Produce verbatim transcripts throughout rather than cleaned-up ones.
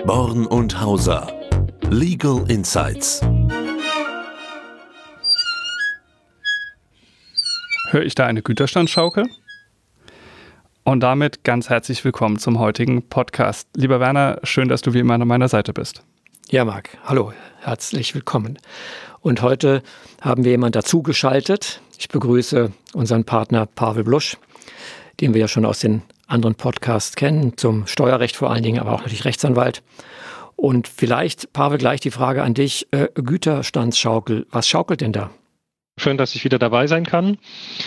Born und Hauser. Legal Insights. Höre ich da eine Güterstandsschaukel? Und damit ganz herzlich willkommen zum heutigen Podcast. Lieber Werner, schön, dass du wie immer an meiner Seite bist. Ja, Marc, hallo, herzlich willkommen. Und heute haben wir jemanden dazugeschaltet. Ich begrüße unseren Partner Pavel Blusch, den wir ja schon aus den anderen Podcasts kennen, zum Steuerrecht vor allen Dingen, aber auch natürlich Rechtsanwalt. Und vielleicht, Pavel, gleich die Frage an dich, äh, Güterstandsschaukel, was schaukelt denn da? Schön, dass ich wieder dabei sein kann.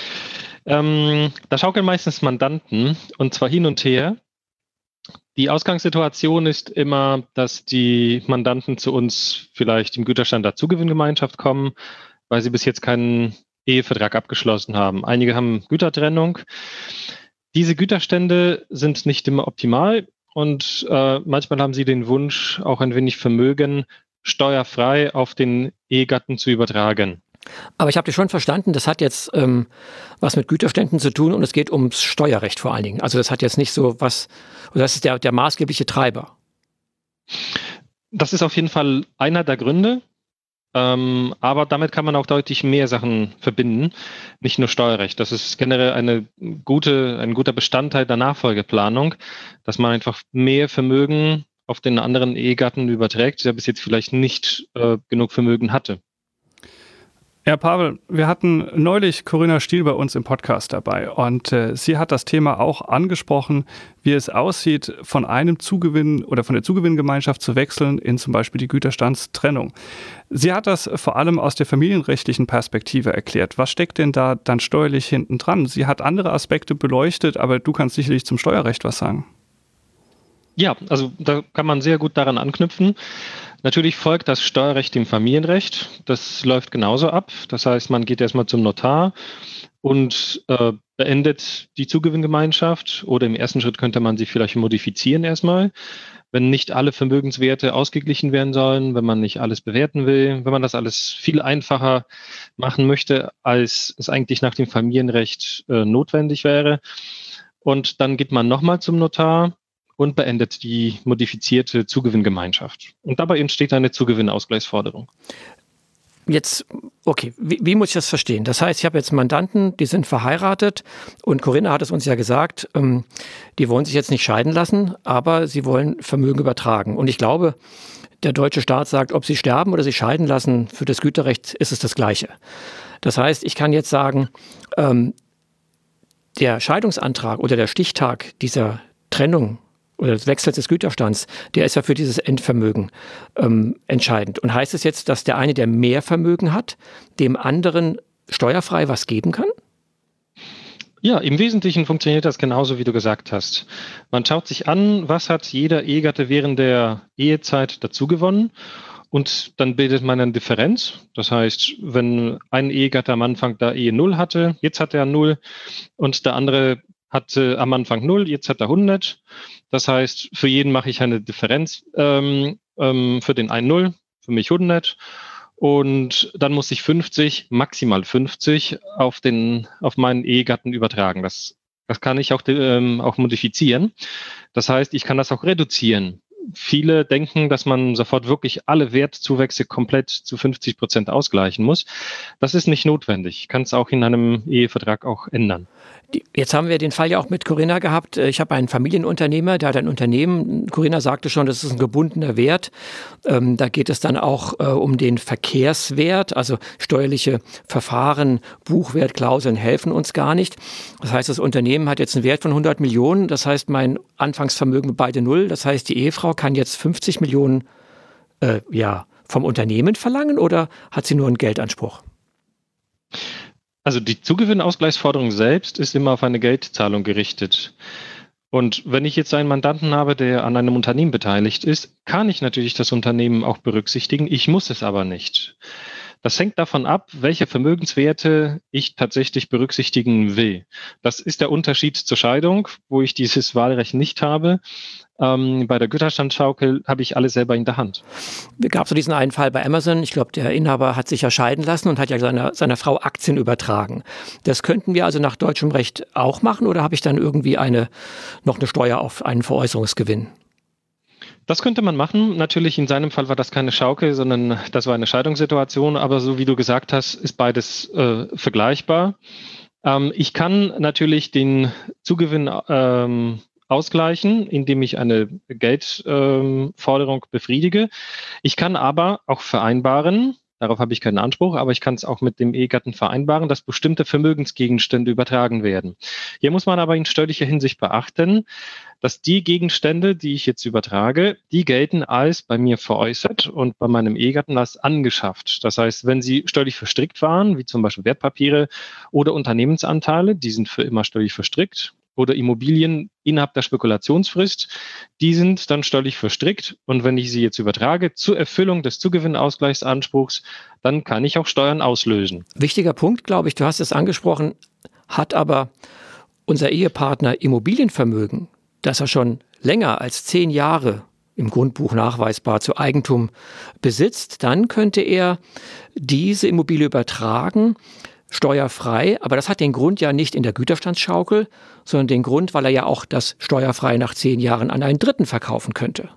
Ähm, da schaukeln meistens Mandanten, und zwar hin und her. Die Ausgangssituation ist immer, dass die Mandanten zu uns vielleicht im Güterstand der Zugewinngemeinschaft kommen, weil sie bis jetzt keinen Ehevertrag abgeschlossen haben. Einige haben Gütertrennung. Diese Güterstände sind nicht immer optimal und äh, manchmal haben sie den Wunsch, auch ein wenig Vermögen steuerfrei auf den Ehegatten zu übertragen. Aber ich habe dich schon verstanden, das hat jetzt ähm, was mit Güterständen zu tun und es geht ums Steuerrecht vor allen Dingen. Also das hat jetzt nicht so was, oder das ist der, der maßgebliche Treiber. Das ist auf jeden Fall einer der Gründe, ähm, aber damit kann man auch deutlich mehr Sachen verbinden, nicht nur Steuerrecht. Das ist generell eine gute, ein guter Bestandteil der Nachfolgeplanung, dass man einfach mehr Vermögen auf den anderen Ehegatten überträgt, der bis jetzt vielleicht nicht äh, genug Vermögen hatte. Ja, Pavel, wir hatten neulich Corinna Stiel bei uns im Podcast dabei und äh, sie hat das Thema auch angesprochen, wie es aussieht, von einem Zugewinn oder von der Zugewinngemeinschaft zu wechseln in zum Beispiel die Güterstandstrennung. Sie hat das vor allem aus der familienrechtlichen Perspektive erklärt. Was steckt denn da dann steuerlich hinten dran? Sie hat andere Aspekte beleuchtet, aber du kannst sicherlich zum Steuerrecht was sagen. Ja, also da kann man sehr gut daran anknüpfen. Natürlich folgt das Steuerrecht dem Familienrecht. Das läuft genauso ab. Das heißt, man geht erstmal zum Notar und äh, beendet die Zugewinngemeinschaft, oder im ersten Schritt könnte man sie vielleicht modifizieren erstmal, wenn nicht alle Vermögenswerte ausgeglichen werden sollen, wenn man nicht alles bewerten will, wenn man das alles viel einfacher machen möchte, als es eigentlich nach dem Familienrecht äh, notwendig wäre. Und dann geht man nochmal zum Notar und beendet die modifizierte Zugewinngemeinschaft. Und dabei entsteht eine Zugewinnausgleichsforderung. Jetzt, okay, wie, wie muss ich das verstehen? Das heißt, ich habe jetzt Mandanten, die sind verheiratet und Corinna hat es uns ja gesagt, ähm, die wollen sich jetzt nicht scheiden lassen, aber sie wollen Vermögen übertragen. Und ich glaube, der deutsche Staat sagt, ob sie sterben oder sich scheiden lassen, für das Güterrecht ist es das Gleiche. Das heißt, ich kann jetzt sagen, ähm, der Scheidungsantrag oder der Stichtag dieser Trennung oder des Wechsels des Güterstands, der ist ja für dieses Endvermögen ähm, entscheidend. Und heißt es jetzt, dass der eine, der mehr Vermögen hat, dem anderen steuerfrei was geben kann? Ja, im Wesentlichen funktioniert das genauso, wie du gesagt hast. Man schaut sich an, was hat jeder Ehegatte während der Ehezeit dazugewonnen, und dann bildet man eine Differenz. Das heißt, wenn ein Ehegatte am Anfang der Ehe null hatte, jetzt hat er null, und der andere hatte am Anfang null, jetzt hat er hundert. Das heißt, für jeden mache ich eine Differenz, ähm, ähm, für den einen null, für mich hundert. Und dann muss ich fünfzig, maximal fünfzig auf den, auf meinen Ehegatten übertragen. Das, das kann ich auch, ähm, auch modifizieren. Das heißt, ich kann das auch reduzieren. Viele denken, dass man sofort wirklich alle Wertzuwächse komplett zu fünfzig Prozent ausgleichen muss. Das ist nicht notwendig. Ich kann es auch in einem Ehevertrag auch ändern. Jetzt haben wir den Fall ja auch mit Corinna gehabt. Ich habe einen Familienunternehmer, der hat ein Unternehmen. Corinna sagte schon, das ist ein gebundener Wert. Ähm, da geht es dann auch äh, um den Verkehrswert, also steuerliche Verfahren, Buchwert, Klauseln helfen uns gar nicht. Das heißt, das Unternehmen hat jetzt einen Wert von hundert Millionen. Das heißt, mein Anfangsvermögen beide null. Das heißt, die Ehefrau kann jetzt fünfzig Millionen äh, ja, vom Unternehmen verlangen, oder hat sie nur einen Geldanspruch? Also die Zugewinnausgleichsforderung selbst ist immer auf eine Geldzahlung gerichtet. Und wenn ich jetzt einen Mandanten habe, der an einem Unternehmen beteiligt ist, kann ich natürlich das Unternehmen auch berücksichtigen. Ich muss es aber nicht. Das hängt davon ab, welche Vermögenswerte ich tatsächlich berücksichtigen will. Das ist der Unterschied zur Scheidung, wo ich dieses Wahlrecht nicht habe. Ähm, bei der Güterstandsschaukel habe ich alles selber in der Hand. Es gab so diesen einen Fall bei Amazon. Ich glaube, der Inhaber hat sich ja scheiden lassen und hat ja seiner, seiner Frau Aktien übertragen. Das könnten wir also nach deutschem Recht auch machen, oder habe ich dann irgendwie eine, noch eine Steuer auf einen Veräußerungsgewinn? Das könnte man machen. Natürlich, in seinem Fall war das keine Schaukel, sondern das war eine Scheidungssituation. Aber so wie du gesagt hast, ist beides äh, vergleichbar. Ähm, ich kann natürlich den Zugewinn ähm, ausgleichen, indem ich eine Geldforderung ähm, befriedige. Ich kann aber auch vereinbaren, darauf habe ich keinen Anspruch, aber ich kann es auch mit dem Ehegatten vereinbaren, dass bestimmte Vermögensgegenstände übertragen werden. Hier muss man aber in steuerlicher Hinsicht beachten, dass die Gegenstände, die ich jetzt übertrage, die gelten als bei mir veräußert und bei meinem Ehegatten als angeschafft. Das heißt, wenn sie steuerlich verstrickt waren, wie zum Beispiel Wertpapiere oder Unternehmensanteile, die sind für immer steuerlich verstrickt, oder Immobilien innerhalb der Spekulationsfrist, die sind dann steuerlich verstrickt. Und wenn ich sie jetzt übertrage zur Erfüllung des Zugewinnausgleichsanspruchs, dann kann ich auch Steuern auslösen. Wichtiger Punkt, glaube ich, du hast es angesprochen, hat aber unser Ehepartner Immobilienvermögen, das er schon länger als zehn Jahre im Grundbuch nachweisbar zu Eigentum besitzt, dann könnte er diese Immobilie übertragen, steuerfrei, aber das hat den Grund ja nicht in der Güterstandsschaukel, sondern den Grund, weil er ja auch das steuerfrei nach zehn Jahren an einen Dritten verkaufen könnte.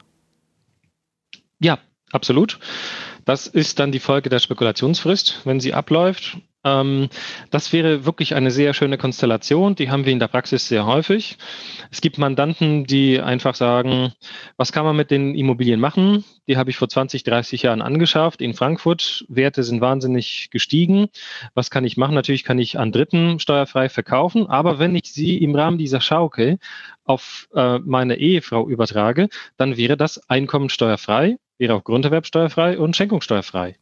Ja, absolut. Das ist dann die Folge der Spekulationsfrist, wenn sie abläuft. Ähm, das wäre wirklich eine sehr schöne Konstellation. Die haben wir in der Praxis sehr häufig. Es gibt Mandanten, die einfach sagen, was kann man mit den Immobilien machen? Die habe ich vor zwanzig, dreißig Jahren angeschafft in Frankfurt. Werte sind wahnsinnig gestiegen. Was kann ich machen? Natürlich kann ich an Dritten steuerfrei verkaufen. Aber wenn ich sie im Rahmen dieser Schaukel auf äh, meine Ehefrau übertrage, dann wäre das einkommensteuerfrei, wäre auch Grunderwerbsteuerfrei und schenkungssteuerfrei.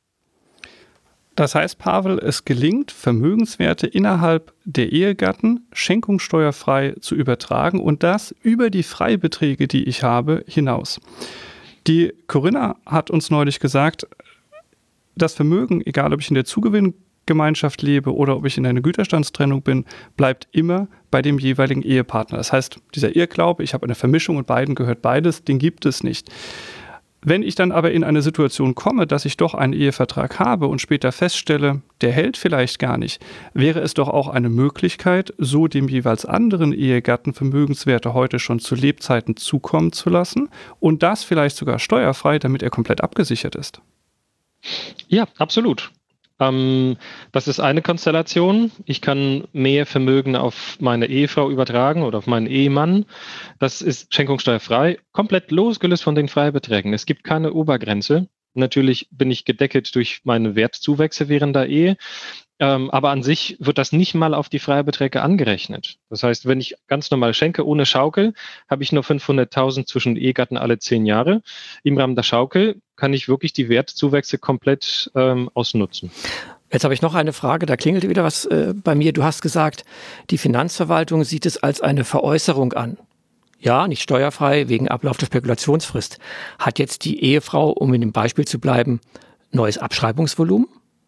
Das heißt, Pavel, es gelingt, Vermögenswerte innerhalb der Ehegatten schenkungssteuerfrei zu übertragen und das über die Freibeträge, die ich habe, hinaus. Die Corinna hat uns neulich gesagt, das Vermögen, egal ob ich in der Zugewinngemeinschaft lebe oder ob ich in einer Güterstandstrennung bin, bleibt immer bei dem jeweiligen Ehepartner. Das heißt, dieser Irrglaube, ich habe eine Vermischung und beiden gehört beides, den gibt es nicht. Wenn ich dann aber in eine Situation komme, dass ich doch einen Ehevertrag habe und später feststelle, der hält vielleicht gar nicht, wäre es doch auch eine Möglichkeit, so dem jeweils anderen Ehegatten Vermögenswerte heute schon zu Lebzeiten zukommen zu lassen und das vielleicht sogar steuerfrei, damit er komplett abgesichert ist. Ja, absolut. Ähm, das ist eine Konstellation. Ich kann mehr Vermögen auf meine Ehefrau übertragen oder auf meinen Ehemann. Das ist schenkungssteuerfrei, komplett losgelöst von den Freibeträgen. Es gibt keine Obergrenze. Natürlich bin ich gedeckelt durch meine Wertzuwächse während der Ehe. Ähm, aber an sich wird das nicht mal auf die Freibeträge angerechnet. Das heißt, wenn ich ganz normal schenke, ohne Schaukel, habe ich nur fünfhunderttausend zwischen Ehegatten alle zehn Jahre. Im Rahmen der Schaukel kann ich wirklich die Wertzuwächse komplett ähm, ausnutzen. Jetzt habe ich noch eine Frage, da klingelte wieder was äh, bei mir. Du hast gesagt, die Finanzverwaltung sieht es als eine Veräußerung an. Ja, nicht steuerfrei, wegen Ablauf der Spekulationsfrist. Hat jetzt die Ehefrau, um in dem Beispiel zu bleiben, neues Abschreibungsvolumen?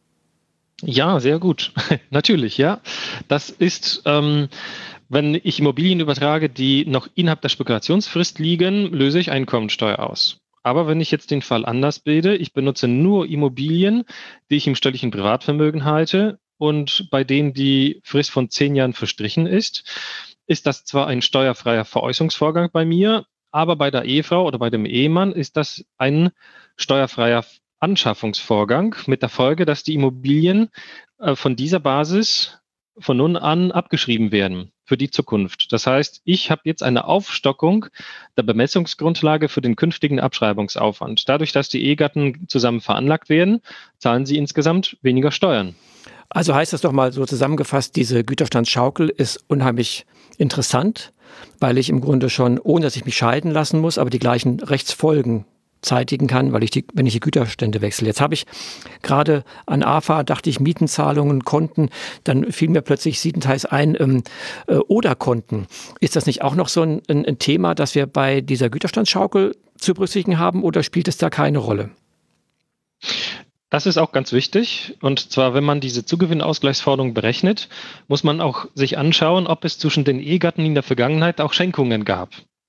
Ja, sehr gut. Natürlich, ja. Das ist, ähm, wenn ich Immobilien übertrage, die noch innerhalb der Spekulationsfrist liegen, löse ich Einkommensteuer aus. Aber wenn ich jetzt den Fall anders bilde, ich benutze nur Immobilien, die ich im steuerlichen Privatvermögen halte und bei denen die Frist von zehn Jahren verstrichen ist, ist das zwar ein steuerfreier Veräußerungsvorgang bei mir, aber bei der Ehefrau oder bei dem Ehemann ist das ein steuerfreier Anschaffungsvorgang mit der Folge, dass die Immobilien äh, von dieser Basis von nun an abgeschrieben werden für die Zukunft. Das heißt, ich habe jetzt eine Aufstockung der Bemessungsgrundlage für den künftigen Abschreibungsaufwand. Dadurch, dass die Ehegatten zusammen veranlagt werden, zahlen sie insgesamt weniger Steuern. Also heißt das doch mal so zusammengefasst, diese Güterstandsschaukel ist unheimlich interessant, weil ich im Grunde schon, ohne dass ich mich scheiden lassen muss, aber die gleichen Rechtsfolgen zeitigen kann, weil ich die, wenn ich die Güterstände wechsle. Jetzt habe ich gerade an A F A, dachte ich, Mietenzahlungen, Konten, dann fiel mir plötzlich siebenteils ein, ähm, äh, oder Konten. Ist das nicht auch noch so ein, ein, ein Thema, das wir bei dieser Güterstandsschaukel zu berücksichtigen haben oder spielt es da keine Rolle? Das ist auch ganz wichtig. Und zwar, wenn man diese Zugewinnausgleichsforderung berechnet, muss man auch sich anschauen, ob es zwischen den Ehegatten in der Vergangenheit auch Schenkungen gab.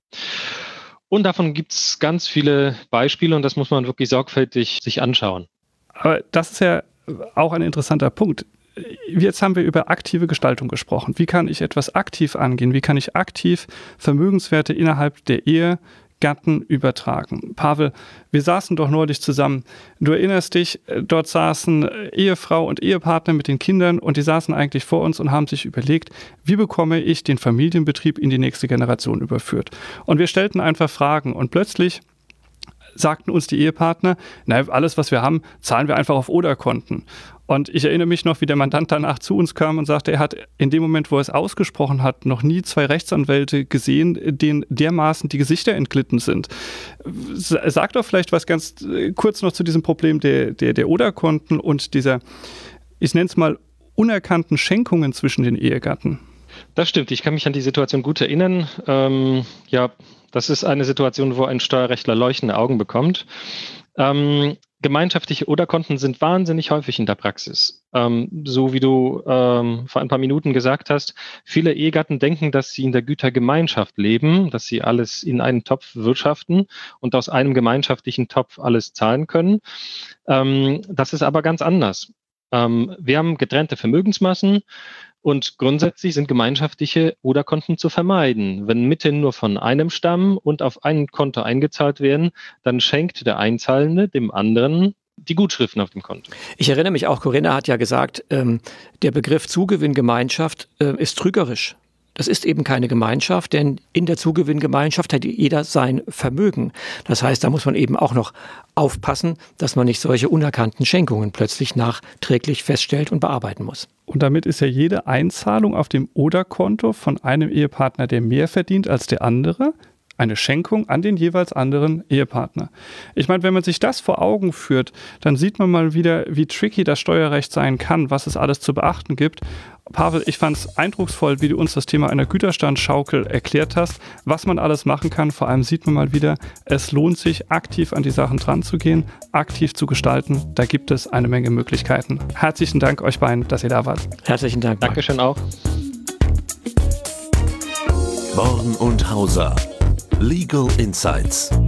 Und davon gibt es ganz viele Beispiele und das muss man wirklich sorgfältig sich anschauen. Aber das ist ja auch ein interessanter Punkt. Jetzt haben wir über aktive Gestaltung gesprochen. Wie kann ich etwas aktiv angehen? Wie kann ich aktiv Vermögenswerte innerhalb der Ehe Gatten übertragen. Pavel, wir saßen doch neulich zusammen. Du erinnerst dich, dort saßen Ehefrau und Ehepartner mit den Kindern und die saßen eigentlich vor uns und haben sich überlegt, wie bekomme ich den Familienbetrieb in die nächste Generation überführt. Und wir stellten einfach Fragen und plötzlich sagten uns die Ehepartner, na, alles, was wir haben, zahlen wir einfach auf Oder-Konten. Und ich erinnere mich noch, wie der Mandant danach zu uns kam und sagte, er hat in dem Moment, wo er es ausgesprochen hat, noch nie zwei Rechtsanwälte gesehen, denen dermaßen die Gesichter entglitten sind. Sag doch vielleicht was ganz kurz noch zu diesem Problem der, der, der Oder-Konten und dieser, ich nenne es mal, unerkannten Schenkungen zwischen den Ehegatten. Das stimmt, ich kann mich an die Situation gut erinnern. Ähm, ja, das ist eine Situation, wo ein Steuerrechtler leuchtende Augen bekommt. Ähm, gemeinschaftliche Oder-Konten sind wahnsinnig häufig in der Praxis. Ähm, so wie du ähm, vor ein paar Minuten gesagt hast, viele Ehegatten denken, dass sie in der Gütergemeinschaft leben, dass sie alles in einen Topf wirtschaften und aus einem gemeinschaftlichen Topf alles zahlen können. Ähm, das ist aber ganz anders. Ähm, wir haben getrennte Vermögensmassen. Und grundsätzlich sind gemeinschaftliche Oder-Konten zu vermeiden. Wenn Mittel nur von einem stammen und auf ein Konto eingezahlt werden, dann schenkt der Einzahlende dem anderen die Gutschriften auf dem Konto. Ich erinnere mich auch, Corinna hat ja gesagt, ähm, der Begriff Zugewinngemeinschaft äh, ist trügerisch. Das ist eben keine Gemeinschaft, denn in der Zugewinngemeinschaft hat jeder sein Vermögen. Das heißt, da muss man eben auch noch aufpassen, dass man nicht solche unerkannten Schenkungen plötzlich nachträglich feststellt und bearbeiten muss. Und damit ist ja jede Einzahlung auf dem Oder-Konto von einem Ehepartner, der mehr verdient als der andere, eine Schenkung an den jeweils anderen Ehepartner. Ich meine, wenn man sich das vor Augen führt, dann sieht man mal wieder, wie tricky das Steuerrecht sein kann, was es alles zu beachten gibt. Pavel, ich fand es eindrucksvoll, wie du uns das Thema einer Güterstandschaukel erklärt hast, was man alles machen kann. Vor allem sieht man mal wieder, es lohnt sich, aktiv an die Sachen dran zu gehen, aktiv zu gestalten. Da gibt es eine Menge Möglichkeiten. Herzlichen Dank euch beiden, dass ihr da wart. Herzlichen Dank. Dankeschön auch. Born und Hauser. Legal Insights.